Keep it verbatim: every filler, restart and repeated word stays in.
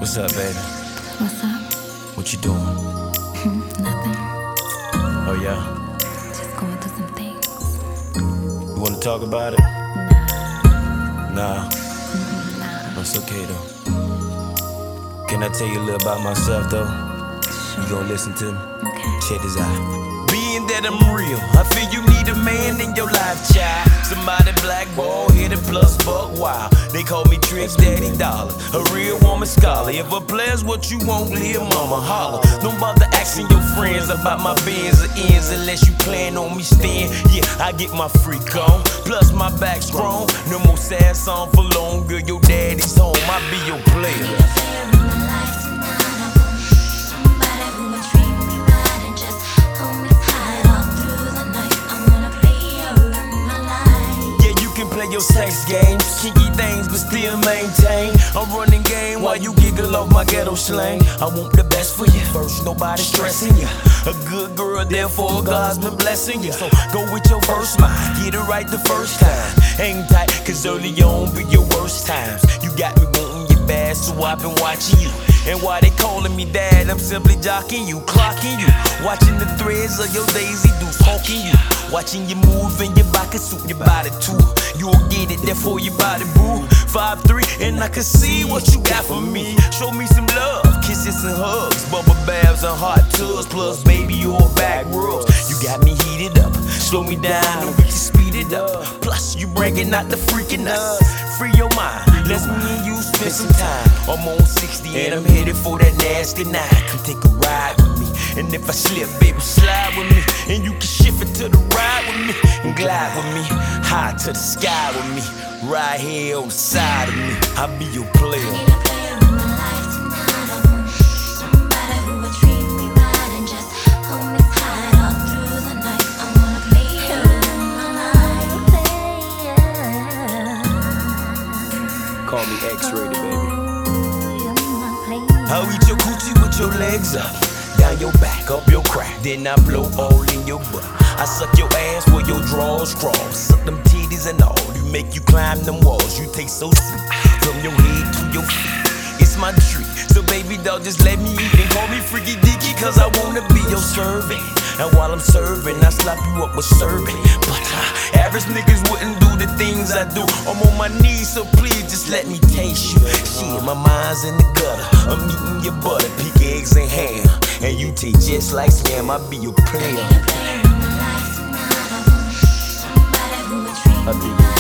What's up, baby? What's up? What you doing? Nothing. Oh, yeah? Just going through some things. You wanna talk about it? Nah. Nah. Mm-hmm, nah. That's okay, though. Can I tell you a little about myself, though? You gonna listen to me? Okay. Check this out. Being that I'm real, I feel you need a man in your life, child. Somebody black, ball headed plus buck wild. They call me Tricks Daddy Dollar, a real woman scholar. If a player's what you want, live, mama holler. Don't bother asking your friends about my bins or ends unless you plan on me staying. Yeah, I get my freak on, plus my back strong. No more sad song for long, girl. Your daddy's home, I be your player. Play your sex games, kinky things, but still maintain. I'm running game while you giggle off my ghetto slang. I want the best for you, first nobody stressing you. A good girl, therefore God's been blessing you. So go with your first mind, get it right the first time. Hang tight, cause early on be your worst times. You got me wanting you bad, so I've been watching you. And while they calling me dad, I'm simply jocking you, clocking you. Watching the threads of your daisy dukes, hawking you. Watching you move in your body, suit your body too. You'll get it, therefore your body boo. five three, and I can see what you got for me. Show me some love, kisses and hugs, bubble baths and hot tubs. Plus, baby, you're back rubs. You got me heated up, slow me down and we can speed it up. Plus, you bringing out the freaking us. Free your mind, let's me and you spend some time. I'm on sixty and I'm headed for that nasty nine. Come take a ride with me, and if I slip, baby, slide with me. And you can shift it to the ride with me, and glide with me, high to the sky with me. Right here on the side of me, I'll be your player. Call me X-rated, baby. I'll eat your coochie with your legs up, down your back, up your crack. Then I blow all in your butt. I suck your ass where your drawers cross. Suck them titties and all. You make you climb them walls. You taste so sweet from your head to your feet. It's my treat. So baby doll, just let me eat and call me Freaky Dicky, cause I wanna be your servant. And while I'm serving, I slap you up with serving. But uh, average niggas wouldn't do the things I do. I'm on my knees, so please just let me taste you. Shit, my mind's in the gutter. I'm eating your butter, pig, eggs, and ham. And you taste just like Spam, I'll be your player. I'll be your